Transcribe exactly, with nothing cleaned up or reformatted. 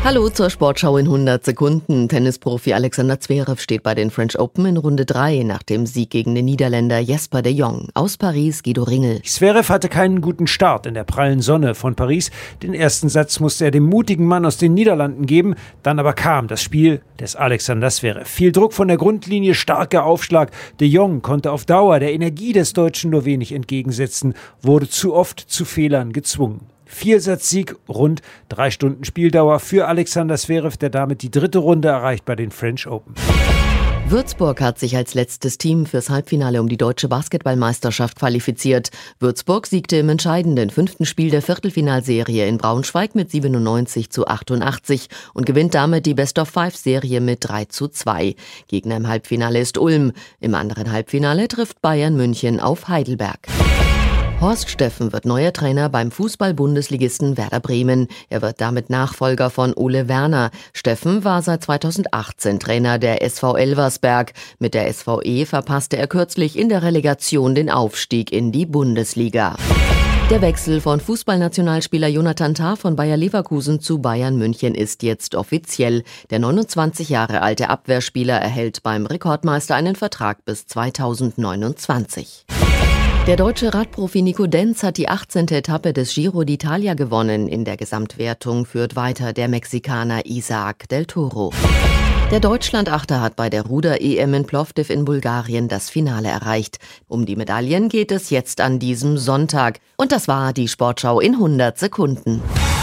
Hallo zur Sportschau in hundert Sekunden. Tennisprofi Alexander Zverev steht bei den French Open in Runde drei nach dem Sieg gegen den Niederländer Jesper de Jong. Aus Paris Guido Ringel. Zverev hatte keinen guten Start in der prallen Sonne von Paris. Den ersten Satz musste er dem mutigen Mann aus den Niederlanden geben. Dann aber kam das Spiel des Alexander Zverev. Viel Druck von der Grundlinie, starker Aufschlag. De Jong konnte auf Dauer der Energie des Deutschen nur wenig entgegensetzen, wurde zu oft zu Fehlern gezwungen. Viersatzsieg, rund drei Stunden Spieldauer für Alexander Zverev, der damit die dritte Runde erreicht bei den French Open. Würzburg hat sich als letztes Team fürs Halbfinale um die deutsche Basketballmeisterschaft qualifiziert. Würzburg siegte im entscheidenden fünften Spiel der Viertelfinalserie in Braunschweig mit siebenundneunzig zu achtundachtzig und gewinnt damit die Best-of-Five-Serie mit drei zu zwei. Gegner im Halbfinale ist Ulm. Im anderen Halbfinale trifft Bayern München auf Heidelberg. Horst Steffen wird neuer Trainer beim Fußball-Bundesligisten Werder Bremen. Er wird damit Nachfolger von Ole Werner. Steffen war seit zweitausendachtzehn Trainer der S V Elversberg. Mit der S V E verpasste er kürzlich in der Relegation den Aufstieg in die Bundesliga. Der Wechsel von Fußballnationalspieler Jonathan Tah von Bayer Leverkusen zu Bayern München ist jetzt offiziell. Der neunundzwanzig Jahre alte Abwehrspieler erhält beim Rekordmeister einen Vertrag bis zweitausendneunundzwanzig. Der deutsche Radprofi Nico Denz hat die achtzehnte Etappe des Giro d'Italia gewonnen. In der Gesamtwertung führt weiter der Mexikaner Isaac del Toro. Der Deutschlandachter hat bei der Ruder-E M in Plovdiv in Bulgarien das Finale erreicht. Um die Medaillen geht es jetzt an diesem Sonntag. Und das war die Sportschau in hundert Sekunden.